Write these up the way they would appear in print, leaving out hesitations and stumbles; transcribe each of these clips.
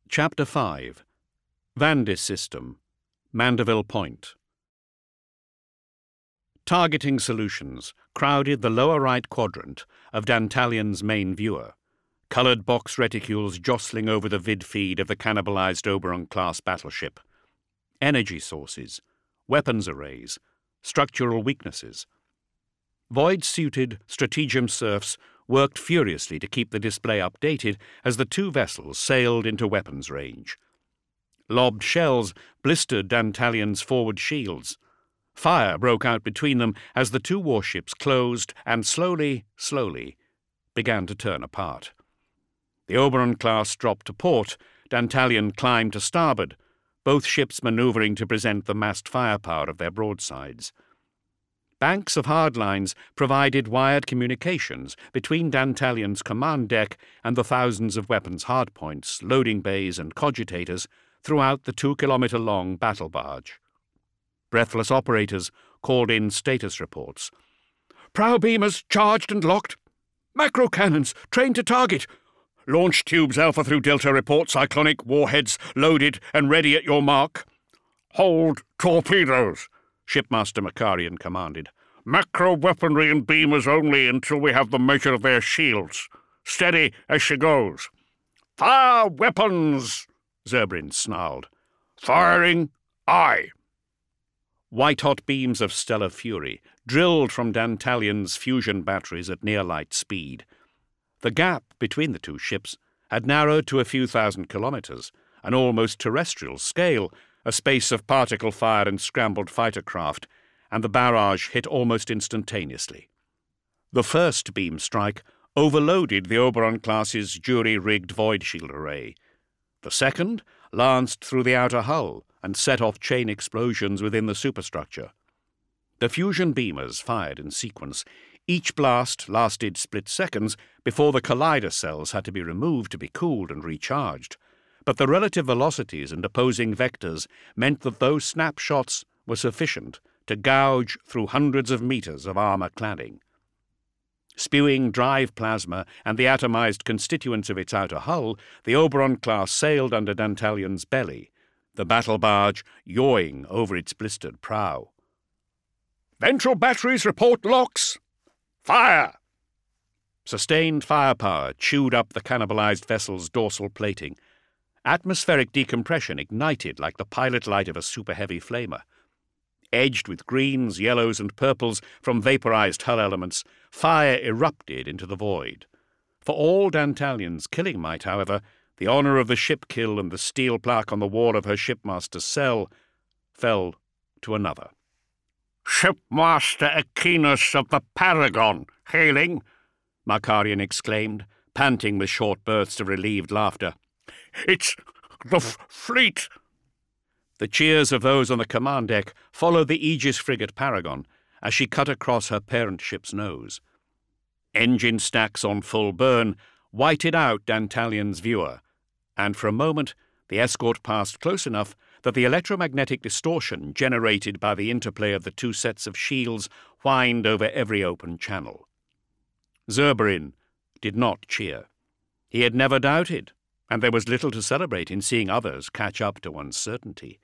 Chapter 5 Vandis System, Mandeville Point. Targeting solutions crowded the lower right quadrant of Dantalion's main viewer, coloured box reticules jostling over the vid feed of the cannibalized Oberon-class battleship. Energy sources, weapons arrays, structural weaknesses. Void-suited stratagem serfs worked furiously to keep the display updated as the two vessels sailed into weapons range. Lobbed shells blistered Dantalion's forward shields. Fire broke out between them as the two warships closed and slowly began to turn apart. The Oberon-class dropped to port. Dantalion climbed to starboard, both ships manoeuvring to present the massed firepower of their broadsides. Banks of hardlines provided wired communications between Dantalion's command deck and the thousands of weapons hardpoints, loading bays and cogitators throughout the 2-kilometre-long battle barge. Breathless operators called in status reports. "Prow beamers charged and locked. Macro cannons trained to target. Launch tubes Alpha through Delta report cyclonic warheads loaded and ready at your mark." "Hold torpedoes," Shipmaster Makarian commanded. "Macro weaponry and beamers only until we have the measure of their shields. Steady as she goes." "Fire weapons!" Zerbrin snarled. "Firing, aye." White-hot beams of stellar fury drilled from Dantalion's fusion batteries at near-light speed. The gap between the two ships had narrowed to a few thousand kilometres, an almost terrestrial scale, a space of particle fire and scrambled fighter craft, and the barrage hit almost instantaneously. The first beam strike overloaded the Oberon-class's jury-rigged void shield array. The second lanced through the outer hull and set off chain explosions within the superstructure. The fusion beamers fired in sequence. Each blast lasted split seconds before the collider cells had to be removed to be cooled and recharged. But the relative velocities and opposing vectors meant that those snapshots were sufficient to gouge through hundreds of meters of armor cladding. Spewing drive plasma and the atomized constituents of its outer hull, the Oberon-class sailed under Dantalion's belly, the battle barge yawing over its blistered prow. "Ventral batteries report locks. Fire!" Sustained firepower chewed up the cannibalized vessel's dorsal plating. Atmospheric decompression ignited like the pilot light of a super-heavy flamer. Edged with greens, yellows, and purples from vaporized hull elements, fire erupted into the void. For all Dantalion's killing might, however, the honor of the ship kill and the steel plaque on the wall of her shipmaster's cell fell to another. "Shipmaster Aquinas of the Paragon, hailing!" Makarian exclaimed, panting with short bursts of relieved laughter. "It's the fleet!" The cheers of those on the command deck followed the Aegis frigate Paragon as she cut across her parent ship's nose. Engine stacks on full burn whited out Dantalion's viewer, and for a moment the escort passed close enough that the electromagnetic distortion generated by the interplay of the two sets of shields whined over every open channel. Zerberin did not cheer. He had never doubted, and there was little to celebrate in seeing others catch up to one's certainty.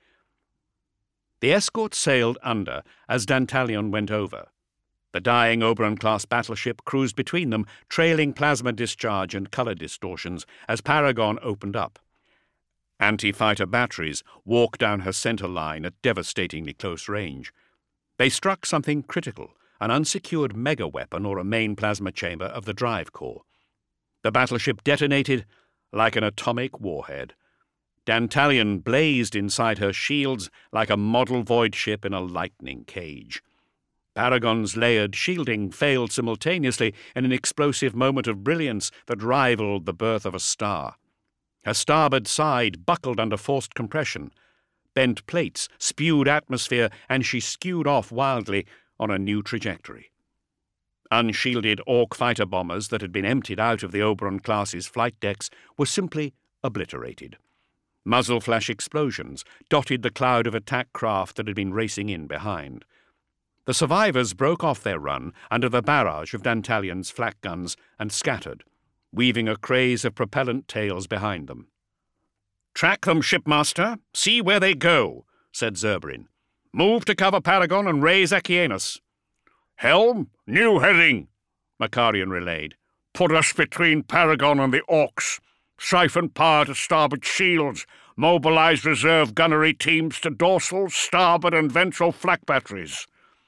The escort sailed under as Dantalion went over. The dying Oberon-class battleship cruised between them, trailing plasma discharge and colour distortions as Paragon opened up. Anti-fighter batteries walked down her centre line at devastatingly close range. They struck something critical, an unsecured mega-weapon or a main plasma chamber of the drive core. The battleship detonated like an atomic warhead. Dantalion blazed inside her shields like a model void ship in a lightning cage. Paragon's layered shielding failed simultaneously in an explosive moment of brilliance that rivaled the birth of a star. Her starboard side buckled under forced compression. Bent plates spewed atmosphere, and she skewed off wildly on a new trajectory. Unshielded Orc fighter bombers that had been emptied out of the Oberon-class's flight decks were simply obliterated. Muzzle flash explosions dotted the cloud of attack craft that had been racing in behind. The survivors broke off their run under the barrage of Dantalion's flak guns and scattered, weaving a craze of propellant tails behind them. "Track them, shipmaster. See where they go," said Zurbryn. "Move to cover Paragon and raise Echianus." "Helm, new heading," Makarian relayed. "Put us between Paragon and the Orcs. Siphon power to starboard shields. Mobilize reserve gunnery teams to dorsal, starboard and ventral flak batteries."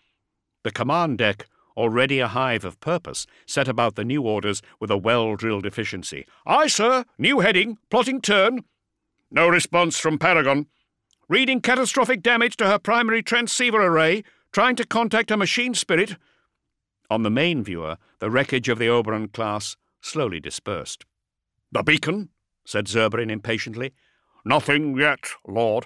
The command deck, already a hive of purpose, set about the new orders with a well-drilled efficiency. "Aye, sir. New heading. Plotting turn." "No response from Paragon." "Reading catastrophic damage to her primary transceiver array. Trying to contact her machine spirit." On the main viewer, the wreckage of the Oberon class slowly dispersed. "The beacon?" said Zurbryn impatiently. "Nothing yet, Lord."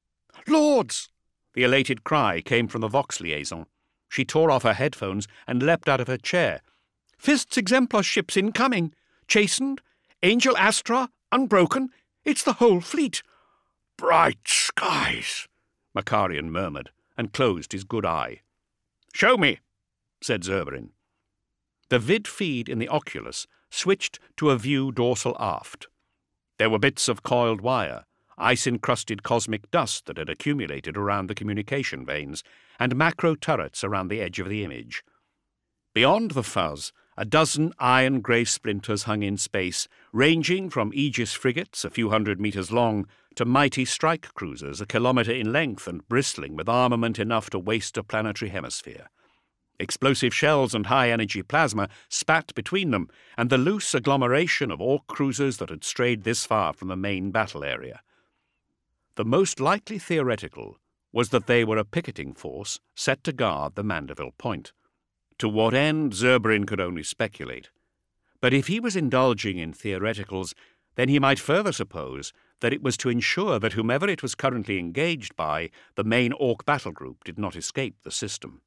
"Lords!" The elated cry came from the Vox liaison. She tore off her headphones and leapt out of her chair. "Fist's Exemplar ships incoming. Chastened, Angel Astra, unbroken. It's the whole fleet." "Bright skies," Makarian murmured, and closed his good eye. "Show me," said Zurbryn. The vid feed in the Oculus switched to a view dorsal aft. There were bits of coiled wire, ice-encrusted cosmic dust that had accumulated around the communication vanes, and macro turrets around the edge of the image. Beyond the fuzz, a dozen iron-grey splinters hung in space, ranging from Aegis frigates a few hundred meters long to mighty strike cruisers a kilometer in length and bristling with armament enough to waste a planetary hemisphere. Explosive shells and high-energy plasma spat between them, and the loose agglomeration of Orc cruisers that had strayed this far from the main battle area. The most likely theoretical was that they were a picketing force set to guard the Mandeville Point. To what end, Zurbryn could only speculate. But if he was indulging in theoreticals, then he might further suppose that it was to ensure that whomever it was currently engaged by, the main Orc battle group, did not escape the system.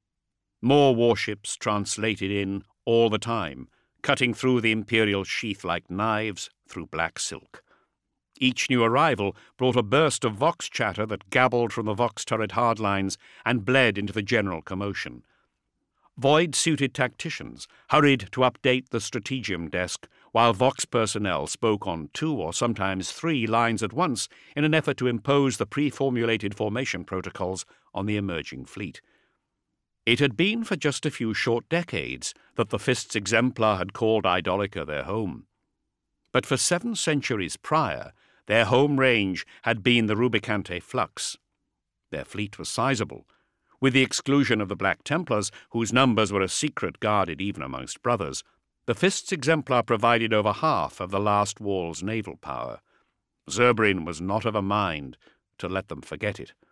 More warships translated in all the time, cutting through the Imperial sheath like knives through black silk. Each new arrival brought a burst of Vox chatter that gabbled from the Vox turret hardlines and bled into the general commotion. Void-suited tacticians hurried to update the strategium desk, while Vox personnel spoke on 2 or sometimes 3 lines at once in an effort to impose the pre-formulated formation protocols on the emerging fleet. It had been for just a few short decades that the Fist's Exemplar had called Idolica their home. But for 7 centuries prior, their home range had been the Rubicante Flux. Their fleet was sizable, with the exclusion of the Black Templars, whose numbers were a secret guarded even amongst brothers. The Fist's Exemplar provided over half of the last wall's naval power. Zurbryn was not of a mind to let them forget it.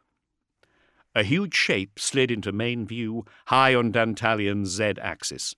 A huge shape slid into main view, high on Dantalian's Z-axis.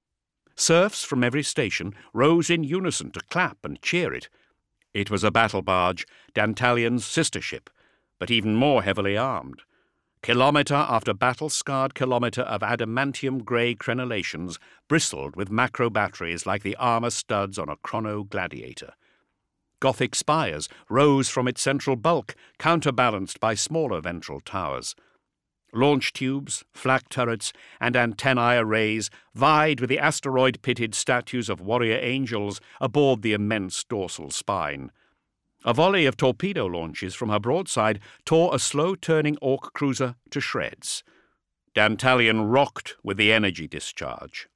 Serfs from every station rose in unison to clap and cheer it. It was a battle barge, Dantalian's sister ship, but even more heavily armed. Kilometre after battle-scarred kilometre of adamantium-grey crenellations bristled with macro batteries like the armour studs on a chrono gladiator. Gothic spires rose from its central bulk, counterbalanced by smaller ventral towers. Launch tubes, flak turrets, and antennae arrays vied with the asteroid-pitted statues of warrior angels aboard the immense dorsal spine. A volley of torpedo launches from her broadside tore a slow-turning Orc cruiser to shreds. Dantalian rocked with the energy discharge.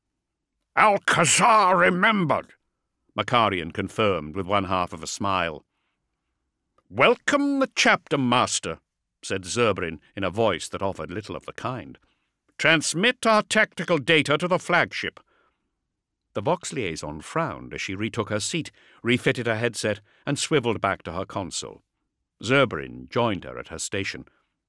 "Alcazar remembered," Makarian confirmed with one half of a smile. "Welcome the chapter master," said Zurbryn in a voice that offered little of the kind. "Transmit our tactical data to the flagship." The Vox liaison frowned as she retook her seat, refitted her headset, and swiveled back to her console. Zurbryn joined her at her station.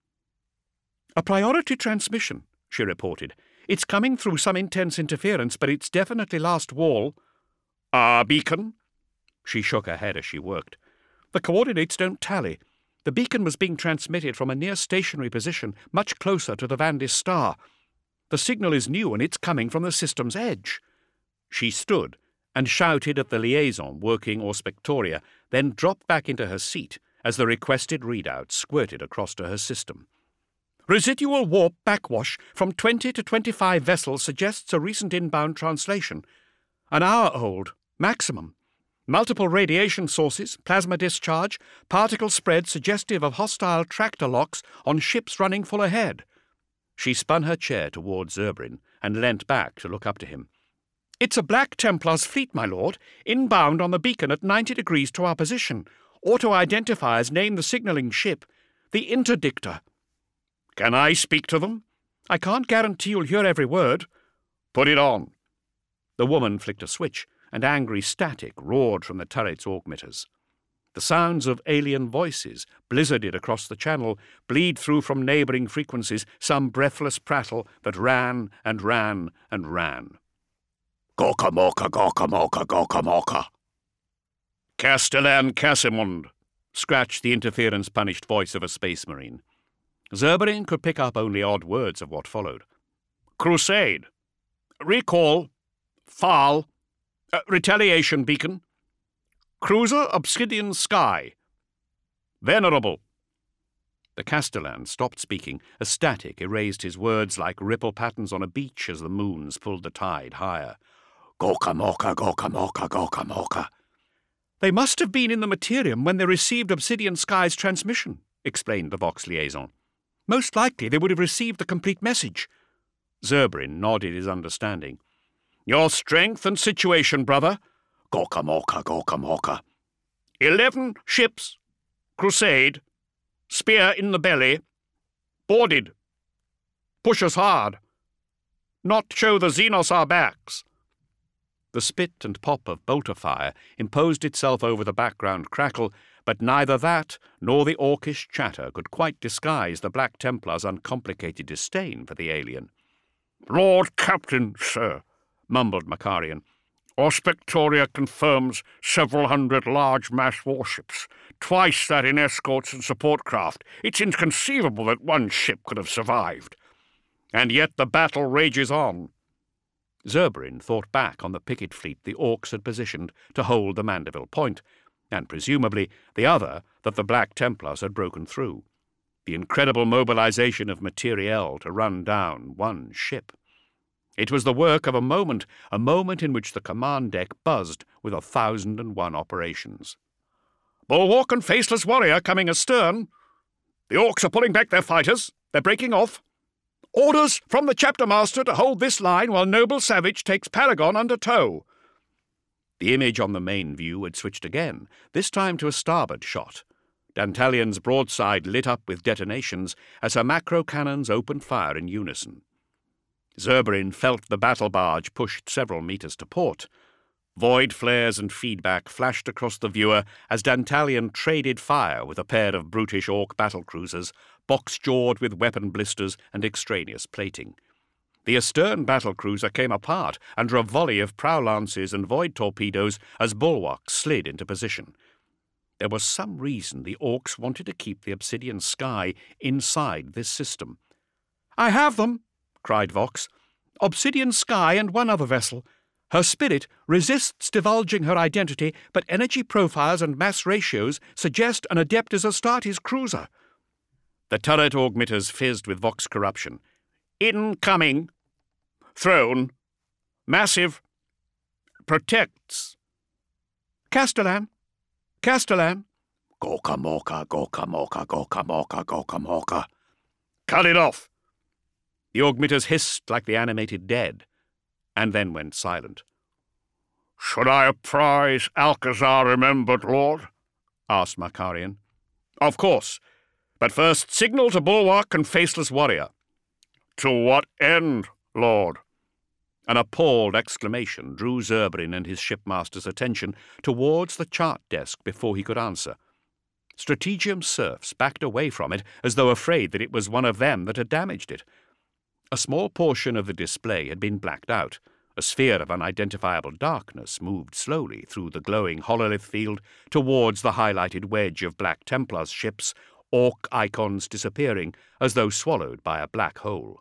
"A priority transmission," she reported. "It's coming through some intense interference, but it's definitely last wall." "Our beacon?" She shook her head as she worked. "The coordinates don't tally. The beacon was being transmitted from a near-stationary position, much closer to the Vandis star. The signal is new, and it's coming from the system's edge." She stood and shouted at the liaison working Auspectoria, then dropped back into her seat as the requested readout squirted across to her system. "Residual warp backwash from 20 to 25 vessels suggests a recent inbound translation. An hour old, maximum. Multiple radiation sources, plasma discharge, particle spread suggestive of hostile tractor locks on ships running full ahead. She spun her chair towards Zurbrinn and leant back to look up to him. It's a Black Templars fleet, my lord, inbound on the beacon at 90 degrees to our position. Auto-identifiers name the signalling ship the Interdictor. Can I speak to them? I can't guarantee you'll hear every word. Put it on. The woman flicked a switch, and angry static roared from the turret's augmeters. The sounds of alien voices blizzarded across the channel, bleed through from neighbouring frequencies, some breathless prattle that ran and ran and ran. Gorkamorka, Gorkamorka, Gorkamorka. Castellan Casimund, scratched the interference-punished voice of a space marine. Zurbrinn could pick up only odd words of what followed. Crusade. Recall. Fall. Retaliation beacon. Cruiser Obsidian Sky. Venerable. The Castellan stopped speaking as static erased his words like ripple patterns on a beach as the moons pulled the tide higher. Gorkamorka, Gorkamorka, Gorkamorka. They must have been in the Materium when they received Obsidian Sky's transmission, explained the Vox liaison. Most likely they would have received the complete message. Zurbrinn nodded his understanding. Your strength and situation, brother. Gorkamorka, Gorkamorka. 11 ships. Crusade. Spear in the belly. Boarded. Push us hard. Not show the Xenos our backs. The spit and pop of bolter fire imposed itself over the background crackle, but neither that nor the orcish chatter could quite disguise the Black Templars' uncomplicated disdain for the alien. Lord Captain, sir, mumbled Makarian, Auspectoria confirms several hundred large mass warships, twice that in escorts and support craft. It's inconceivable that one ship could have survived. And yet the battle rages on. Zurbrinn thought back on the picket fleet the Orcs had positioned to hold the Mandeville Point, and presumably the other that the Black Templars had broken through. The incredible mobilization of materiel to run down one ship. It was the work of a moment in which the command deck buzzed with 1,001 operations. Bulwark and Faceless Warrior coming astern. The Orcs are pulling back their fighters. They're breaking off. Orders from the chapter master to hold this line while Noble Savage takes Paragon under tow. The image on the main view had switched again, this time to a starboard shot. Dantalion's broadside lit up with detonations as her macro cannons opened fire in unison. Zurbrinn felt the battle barge pushed several meters to port. Void flares and feedback flashed across the viewer as Dantalion traded fire with a pair of brutish Orc battlecruisers, box-jawed with weapon blisters and extraneous plating. The astern battlecruiser came apart under a volley of prow-lances and void torpedoes as bulwarks slid into position. There was some reason the Orcs wanted to keep the Obsidian Sky inside this system. "I have them!" cried Vox. "Obsidian Sky and one other vessel. Her spirit resists divulging her identity, but energy profiles and mass ratios suggest an Adeptus Astartes cruiser." The turret augmeters fizzed with Vox corruption. Incoming. Throne. Massive. Protects. Castellan. Castellan. Gorkamorka, Gorkamorka, Gorkamorka, Gorkamorka. Cut it off. The augmeters hissed like the animated dead, and then went silent. Should I apprise Alcazar remembered, Lord? Asked Makarian. Of course. But first, signal to Bulwark and Faceless Warrior. To what end, Lord? An appalled exclamation drew Zurbrinn and his shipmaster's attention towards the chart desk before he could answer. Strategium serfs backed away from it as though afraid that it was one of them that had damaged it. A small portion of the display had been blacked out. A sphere of unidentifiable darkness moved slowly through the glowing hololith field towards the highlighted wedge of Black Templars ships, Orc icons disappearing as though swallowed by a black hole.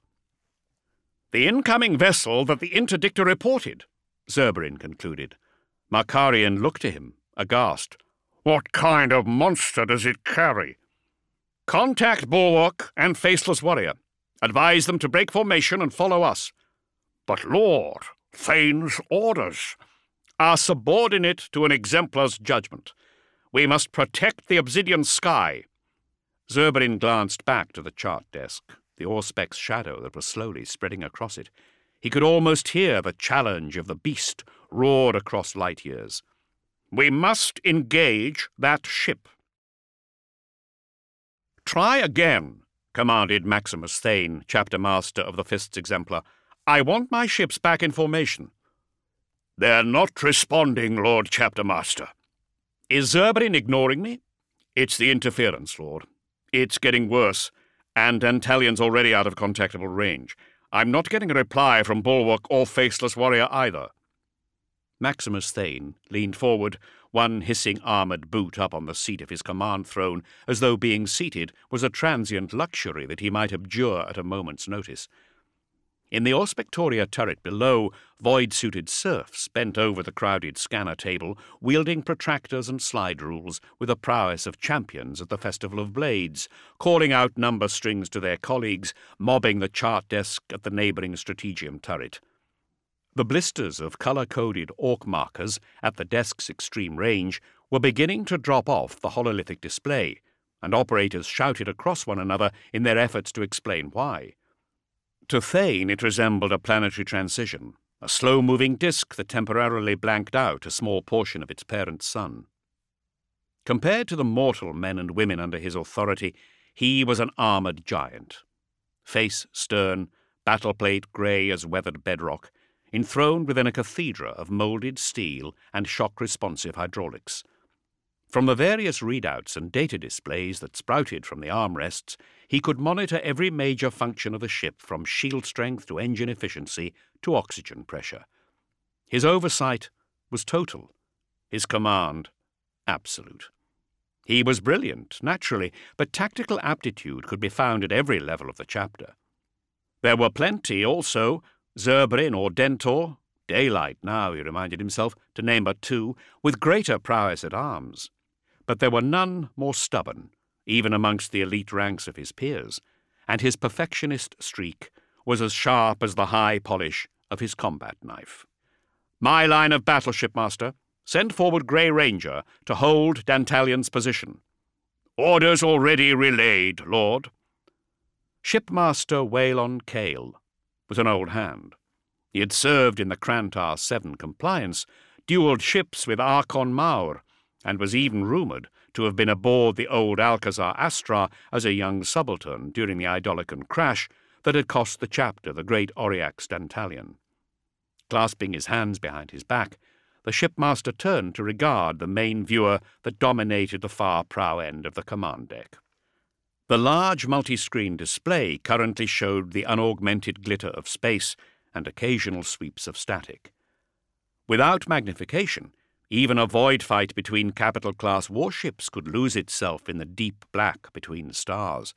The incoming vessel that the interdictor reported, Zurbrinn concluded. Makarian looked to him, aghast. What kind of monster does it carry? Contact Bulwark and Faceless Warrior. Advise them to break formation and follow us. But, Lord, Thane's orders. are subordinate to an exemplar's judgment. We must protect the obsidian sky. Zurbarin glanced back to the chart desk, the Auspec's shadow that was slowly spreading across it. He could almost hear the challenge of the beast roared across light years. We must engage that ship. Try again, commanded Maximus Thane, chapter master of the Fifth Exemplar. I want my ships back in formation. They're not responding, Lord Chapter Master. Is Zurbarin ignoring me? It's the interference, Lord. It's getting worse, and Dantalion's already out of contactable range. I'm not getting a reply from Bulwark or Faceless Warrior either. Maximus Thane leaned forward, one hissing armoured boot up on the seat of his command throne, as though being seated was a transient luxury that he might abjure at a moment's notice. In the Auspectoria turret below, void-suited serfs bent over the crowded scanner table, wielding protractors and slide rules with the prowess of champions at the Festival of Blades, calling out number strings to their colleagues, mobbing the chart desk at the neighbouring Strategium turret. The blisters of colour-coded orc markers at the desk's extreme range were beginning to drop off the hololithic display, and operators shouted across one another in their efforts to explain why. To Thane it resembled a planetary transition, a slow-moving disk that temporarily blanked out a small portion of its parent sun. Compared to the mortal men and women under his authority, he was an armoured giant. Face stern, battleplate grey as weathered bedrock, enthroned within a cathedra of moulded steel and shock-responsive hydraulics. From the various readouts and data displays that sprouted from the armrests, he could monitor every major function of the ship, from shield strength to engine efficiency to oxygen pressure. His oversight was total, his command absolute. He was brilliant, naturally, but tactical aptitude could be found at every level of the chapter. There were plenty, also, Zurbarin or Dentor, Daylight now, he reminded himself, to name but two, with greater prowess at arms. But there were none more stubborn, even amongst the elite ranks of his peers, and his perfectionist streak was as sharp as the high polish of his combat knife. My line of battle, Shipmaster. Send forward Grey Ranger to hold Dantalion's position. Orders already relayed, Lord. Shipmaster Waylon Cale was an old hand. He had served in the Krantar 7 compliance, duelled ships with Archon Maur, and was even rumoured to have been aboard the old Alcazar Astra as a young subaltern during the Idolican crash that had cost the chapter the great Auriax Dantalion. Clasping his hands behind his back, the shipmaster turned to regard the main viewer that dominated the far prow end of the command deck. The large multi-screen display currently showed the unaugmented glitter of space and occasional sweeps of static. Without magnification, even a void fight between capital-class warships could lose itself in the deep black between stars.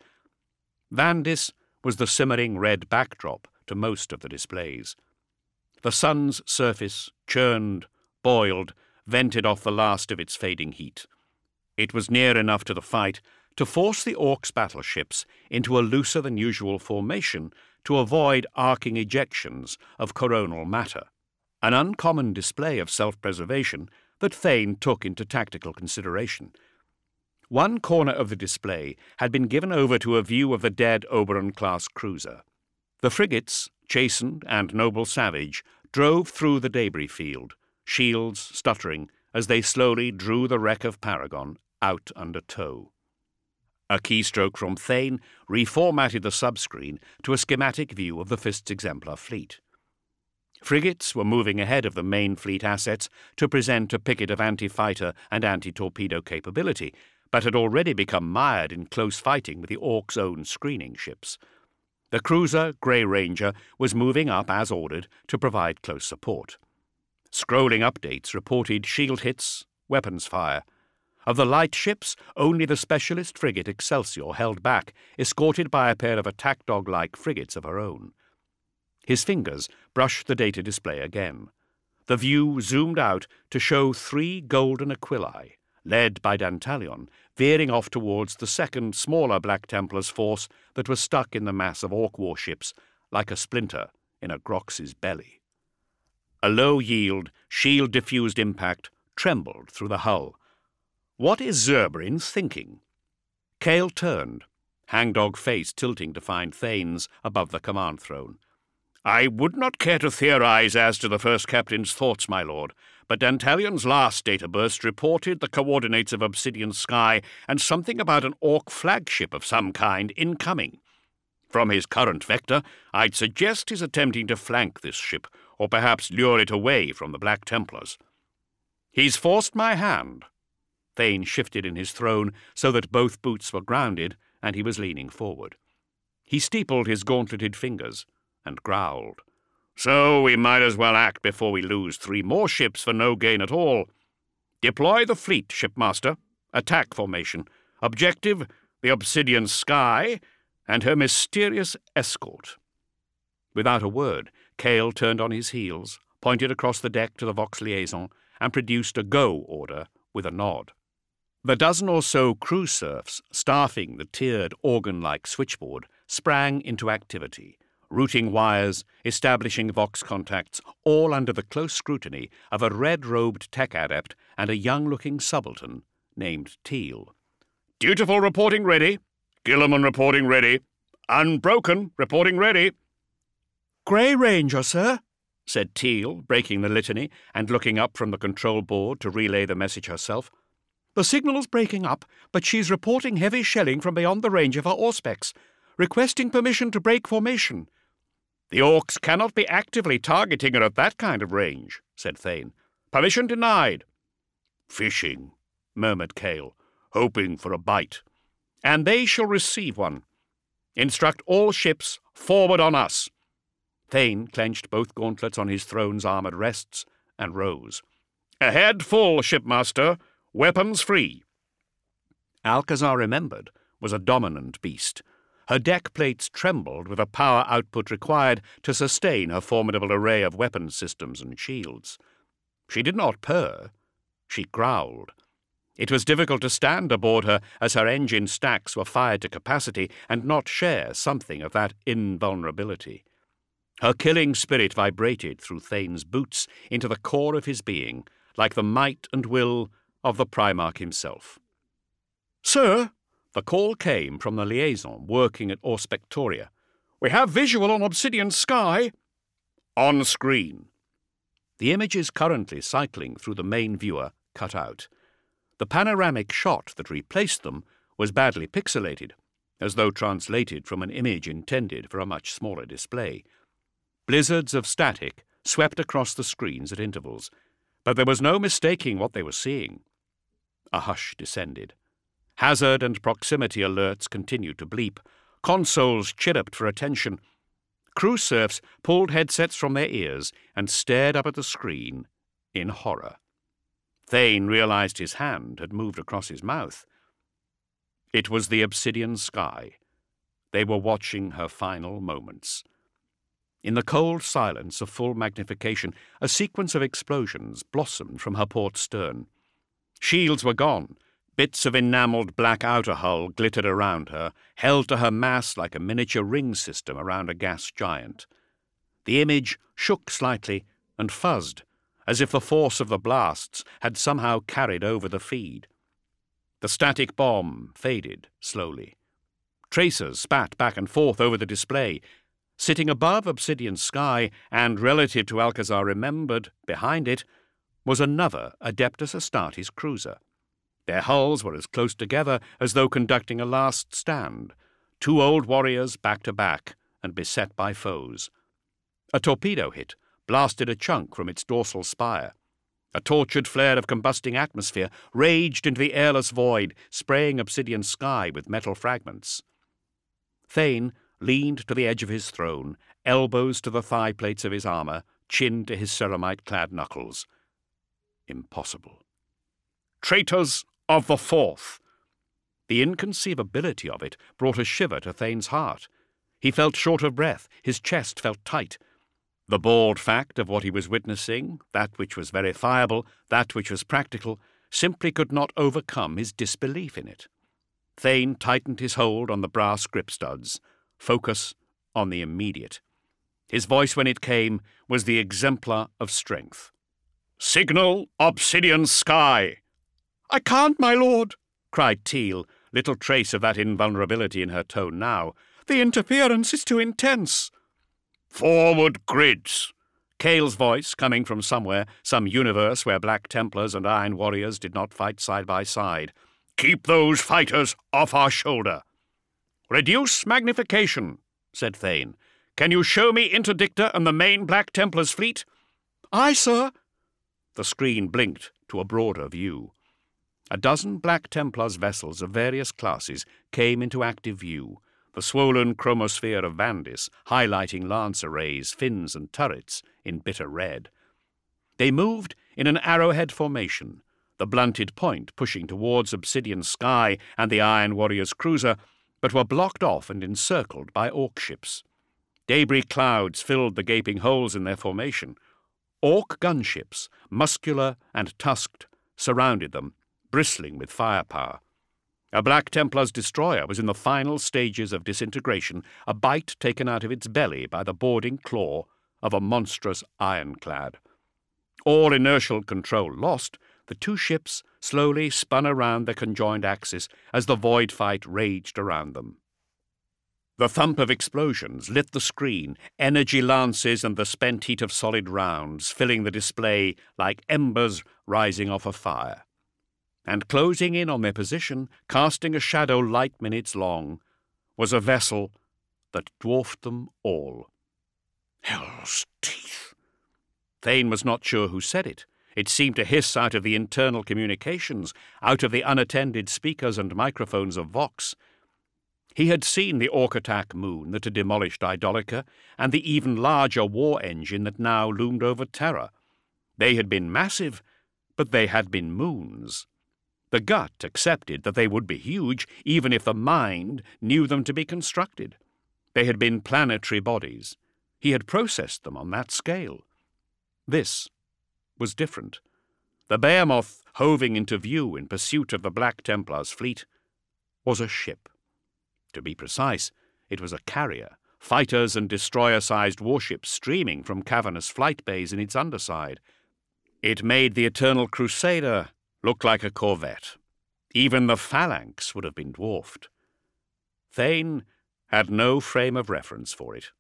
Vandis was the simmering red backdrop to most of the displays. The sun's surface churned, boiled, vented off the last of its fading heat. It was near enough to the fight to force the Orcs' battleships into a looser-than-usual formation to avoid arcing ejections of coronal matter, an uncommon display of self-preservation that Thane took into tactical consideration. One corner of the display had been given over to a view of the dead Oberon-class cruiser. The frigates, Chastened and Noble Savage, drove through the debris field, shields stuttering as they slowly drew the wreck of Paragon out under tow. A keystroke from Thane reformatted the subscreen to a schematic view of the Fifth Exemplar fleet. Frigates were moving ahead of the main fleet assets to present a picket of anti-fighter and anti-torpedo capability, but had already become mired in close fighting with the Orcs' own screening ships. The cruiser Grey Ranger was moving up as ordered to provide close support. Scrolling updates reported shield hits, weapons fire. Of the light ships, only the specialist frigate Excelsior held back, escorted by a pair of attack dog-like frigates of her own. His fingers brushed the data display again. The view zoomed out to show 3 golden Aquilae, led by Dantalion, veering off towards the second, smaller Black Templar's force that was stuck in the mass of Orc warships like a splinter in a Grox's belly. A low-yield, shield-diffused impact trembled through the hull. What is Zurbriggen thinking? Cale turned, hangdog face tilting to find Thanes above the command throne. I would not care to theorize as to the first captain's thoughts, my lord, but Dantalion's last data burst reported the coordinates of Obsidian Sky and something about an Orc flagship of some kind incoming. From his current vector, I'd suggest he's attempting to flank this ship, or perhaps lure it away from the Black Templars. He's forced my hand. Thane shifted in his throne so that both boots were grounded, and he was leaning forward. He steepled his gauntleted fingers and growled. So we might as well act before we lose 3 more ships for no gain at all. Deploy the fleet, Shipmaster. Attack formation. Objective, the Obsidian Sky and her mysterious escort. Without a word, Cale turned on his heels, pointed across the deck to the Vox liaison, and produced a go order with a nod. The dozen or so crew serfs staffing the tiered organ-like switchboard sprang into activity, routing wires, establishing Vox contacts, all under the close scrutiny of a red-robed tech adept and a young-looking subaltern named Teal. Dutiful reporting ready. Gilliman reporting ready. Unbroken reporting ready. Grey Ranger, sir, said Teal, breaking the litany and looking up from the control board to relay the message herself. The signal's breaking up, but she's reporting heavy shelling from beyond the range of her Auspex, requesting permission to break formation. The Orcs cannot be actively targeting her at that kind of range, said Thane. Permission denied. Fishing, murmured Cale, hoping for a bite. And they shall receive one. Instruct all ships forward on us. Thane clenched both gauntlets on his throne's armoured rests and rose. Ahead full, Shipmaster. Weapons free. Alcazar remembered was a dominant beast. Her deck plates trembled with the power output required to sustain her formidable array of weapon systems and shields. She did not purr. She growled. It was difficult to stand aboard her as her engine stacks were fired to capacity and not share something of that invulnerability. Her killing spirit vibrated through Thane's boots into the core of his being, like the might and will of the Primarch himself. Sir, the call came from the liaison working at Auspectoria. We have visual on Obsidian Sky. On screen. The images currently cycling through the main viewer cut out. The panoramic shot that replaced them was badly pixelated, as though translated from an image intended for a much smaller display. Blizzards of static swept across the screens at intervals, but there was no mistaking what they were seeing. A hush descended. Hazard and proximity alerts continued to bleep. Consoles chirruped for attention. Crew serfs pulled headsets from their ears and stared up at the screen in horror. Thane realized his hand had moved across his mouth. It was the Obsidian Sky. They were watching her final moments. In the cold silence of full magnification, a sequence of explosions blossomed from her port stern. Shields were gone. Bits of enamelled black outer hull glittered around her, held to her mass like a miniature ring system around a gas giant. The image shook slightly and fuzzed, as if the force of the blasts had somehow carried over the feed. The static bomb faded slowly. Tracers spat back and forth over the display. Sitting above Obsidian Sky, and relative to Alcazar remembered, behind it, was another Adeptus Astartes cruiser. Their hulls were as close together as though conducting a last stand, 2 old warriors back to back and beset by foes. A torpedo hit blasted a chunk from its dorsal spire. A tortured flare of combusting atmosphere raged into the airless void, spraying Obsidian Sky with metal fragments. Thane leaned to the edge of his throne, elbows to the thigh plates of his armour, chin to his ceramite-clad knuckles. Impossible. Traitors of the Fourth. The inconceivability of it brought a shiver to Thane's heart. He felt short of breath, his chest felt tight. The bald fact of what he was witnessing, that which was verifiable, that which was practical, simply could not overcome his disbelief in it. Thane tightened his hold on the brass grip studs. Focus on the immediate. His voice, when it came, was the exemplar of strength. "Signal Obsidian Sky!" "I can't, my lord," cried Teal, little trace of that invulnerability in her tone now. "The interference is too intense." "Forward grids!" Cale's voice, coming from somewhere, some universe where Black Templars and Iron Warriors did not fight side by side. "Keep those fighters off our shoulder." "Reduce magnification," said Thane. "Can you show me Interdictor and the main Black Templars' fleet?" "Aye, sir." The screen blinked to a broader view. A dozen Black Templars' vessels of various classes came into active view, the swollen chromosphere of Vandis highlighting lance arrays, fins and turrets in bitter red. They moved in an arrowhead formation, the blunted point pushing towards Obsidian Sky and the Iron Warrior's cruiser, but were blocked off and encircled by Orc ships. Debris clouds filled the gaping holes in their formation. Orc gunships, muscular and tusked, surrounded them, bristling with firepower. A Black Templar's destroyer was in the final stages of disintegration, a bite taken out of its belly by the boarding claw of a monstrous ironclad. All inertial control lost, the two ships slowly spun around their conjoined axis as the void fight raged around them. The thump of explosions lit the screen, energy lances and the spent heat of solid rounds filling the display like embers rising off a fire. And closing in on their position, casting a shadow light minutes long, was a vessel that dwarfed them all. "Hell's teeth!" Thane was not sure who said it. It seemed to hiss out of the internal communications, out of the unattended speakers and microphones of Vox. He had seen the Orc attack moon that had demolished Idolica, and the even larger war engine that now loomed over Terra. They had been massive, but they had been moons. The gut accepted that they would be huge, even if the mind knew them to be constructed. They had been planetary bodies. He had processed them on that scale. This was different. The Behemoth, hoving into view in pursuit of the Black Templars' fleet, was a ship. To be precise, it was a carrier, fighters and destroyer-sized warships streaming from cavernous flight bays in its underside. It made the Eternal Crusader look like a corvette. Even the Phalanx would have been dwarfed. Thane had no frame of reference for it.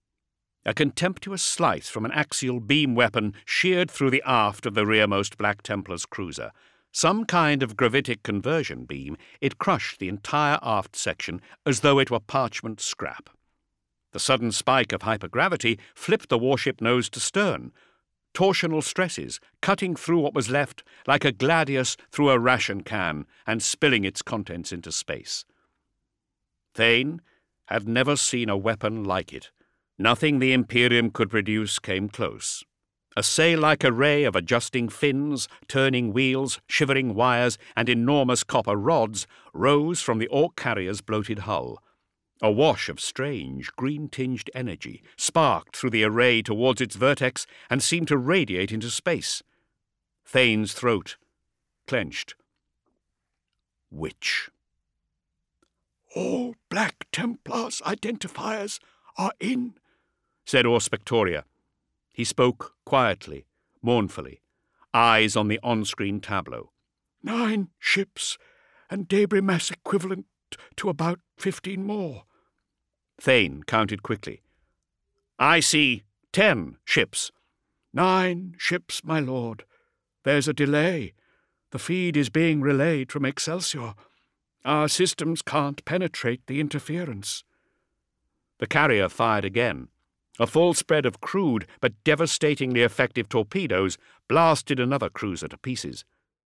A contemptuous slice from an axial beam weapon sheared through the aft of the rearmost Black Templar's cruiser. Some kind of gravitic conversion beam, it crushed the entire aft section as though it were parchment scrap. The sudden spike of hypergravity flipped the warship nose to stern, torsional stresses cutting through what was left like a gladius through a ration can and spilling its contents into space. Thane had never seen a weapon like it. Nothing the Imperium could produce came close. A sail-like array of adjusting fins, turning wheels, shivering wires, and enormous copper rods rose from the Orc carrier's bloated hull. A wash of strange, green-tinged energy sparked through the array towards its vertex and seemed to radiate into space. Thane's throat clenched. Witch. "All Black Templars identifiers are in," said Auspectoria. He spoke quietly, mournfully, eyes on the on-screen tableau. 9 ships, and debris mass equivalent to about 15 more. Thane counted quickly. "I see 10 ships." 9 ships, my lord. There's a delay. The feed is being relayed from Excelsior. Our systems can't penetrate the interference." The carrier fired again. A full spread of crude but devastatingly effective torpedoes blasted another cruiser to pieces.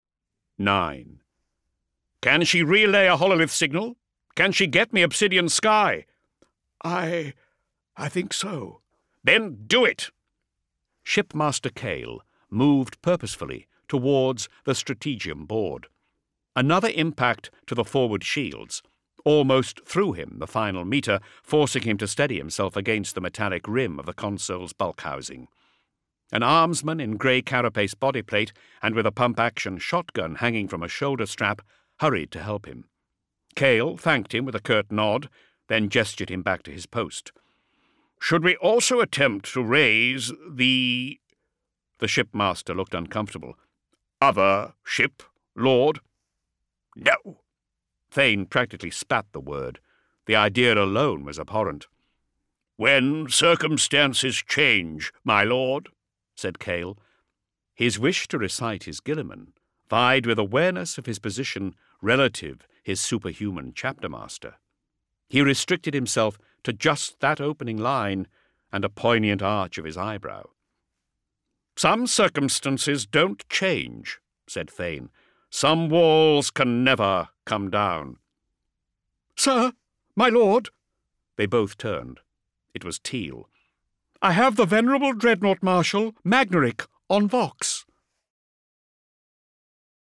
9. "Can she relay a hololith signal? Can she get me Obsidian Sky?" I think so." "Then do it!" Shipmaster Cale moved purposefully towards the Strategium board. Another impact to the forward shields almost threw him the final meter, forcing him to steady himself against the metallic rim of the console's bulk housing. An armsman in grey carapace bodyplate and with a pump-action shotgun hanging from a shoulder strap hurried to help him. Cale thanked him with a curt nod, then gestured him back to his post. Should we also attempt to raise the shipmaster looked uncomfortable. other ship, Lord? No. Thane practically spat the word. The idea alone was abhorrent. When circumstances change, my lord, said Cale. His wish to recite his Guilliman vied with awareness of his position relative his superhuman chaptermaster. He restricted himself to just that opening line and a poignant arch of his eyebrow. Some circumstances don't change, said Thane. Some walls can never come down. Sir, my lord. They both turned. It was Teal. I have the Venerable Dreadnought Marshal, Magnerick, on Vox.